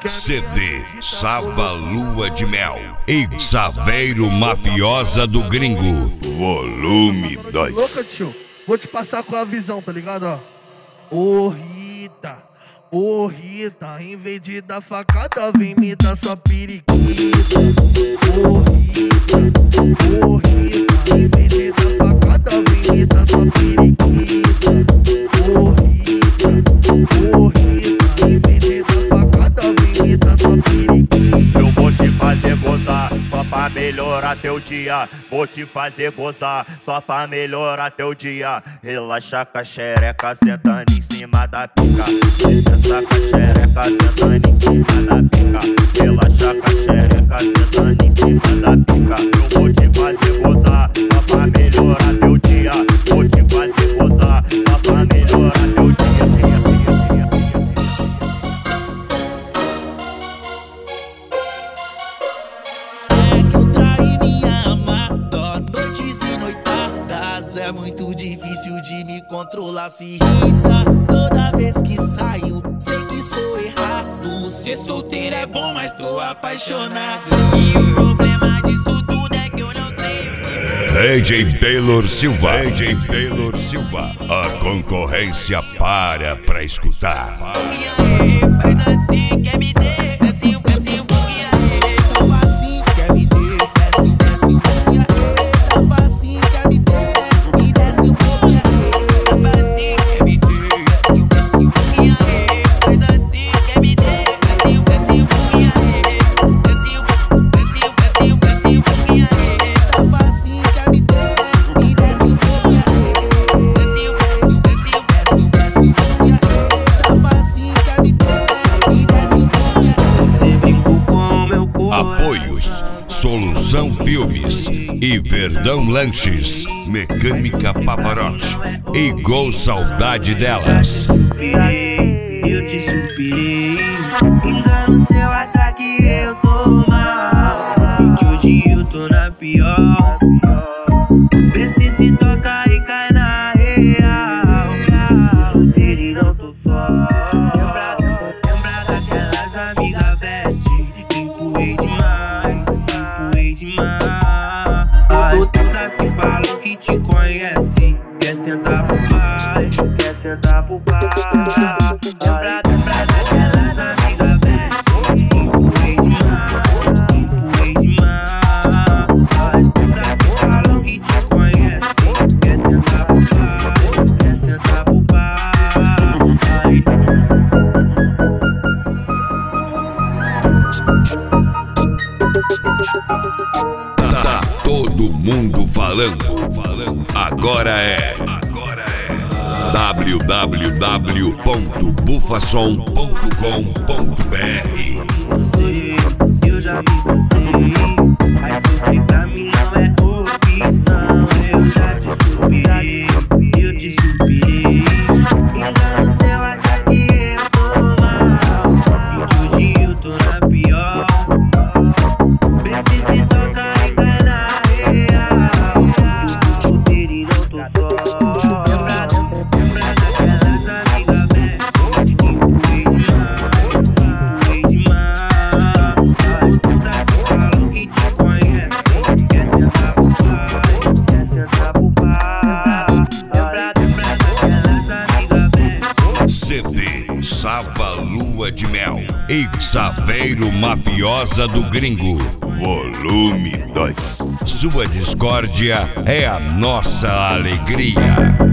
CD Sava Lua de Mel e Saveiro Mafiosa do Gringo, volume 2. Louca, tio, vou te passar com a visão, tá ligado, ó. Ô Rita, em vez de dar facada, vem me dar sua periquita. Ô Rita, em vez de dar facada, vem me dar sua periquita. Ô Rita, em vez de dar facada, vem me dar sua periquita. Eu vou te fazer gozar, só pra melhorar teu dia. Vou te fazer gozar, só pra melhorar teu dia. Relaxa com a xereca, sentando em cima da pica. Desce com a xereca, sentando em cima da pica. Relaxa com a xereca, sentando em cima da pica. Eu vou te fazer gozar, só pra melhorar teu dia. Vou te fazer gozar, só pra melhorar teu dia. É muito difícil de me controlar, se irrita toda vez que saio, sei que sou errado. Ser solteiro é bom, mas tô apaixonado. E o problema disso tudo é que eu não sei. DJ Taylor Silva, a concorrência para pra escutar. Faz assim, quer me ter, desce um pouquinho. Tá facinho, quer me ter, desce um pouquinho. Tá facinho, quer me ter. Apoios: Solução Filmes e Verdão Lanches, Mecânica Pavarotti e Gol Saudade Delas. Eu te superei. Engano se eu achar que eu tô mal e que hoje eu tô na pior. Vê se toca e cai na real. Ele não tô só. Lembra daquelas amigas best que empurrei demais. As putas que falam que te conhecem, quer sentar pro pai. Lembra daquelas amigas best que empurrei demais. As putas que falam que te conhecem, quer sentar pro pai. Tá todo mundo falando. Agora é www.bufasom.com.br. Eu já me cansei, mas sofrer pra mim não é opção. Eu já te superei, Engano se eu achar que eu tô mal e que hoje eu tô na pior. Vê se toca e cai na real. Ele não tô só. Lembra daquelas amigas best que empurrei demais. As putas que falam que te conhecem, quer sentar pro pai. Lembra daquelas amigas best. CD Sava Lua de Mel e Saveiro Mafiosa do Gringo, volume 2. Sua discórdia é a nossa alegria.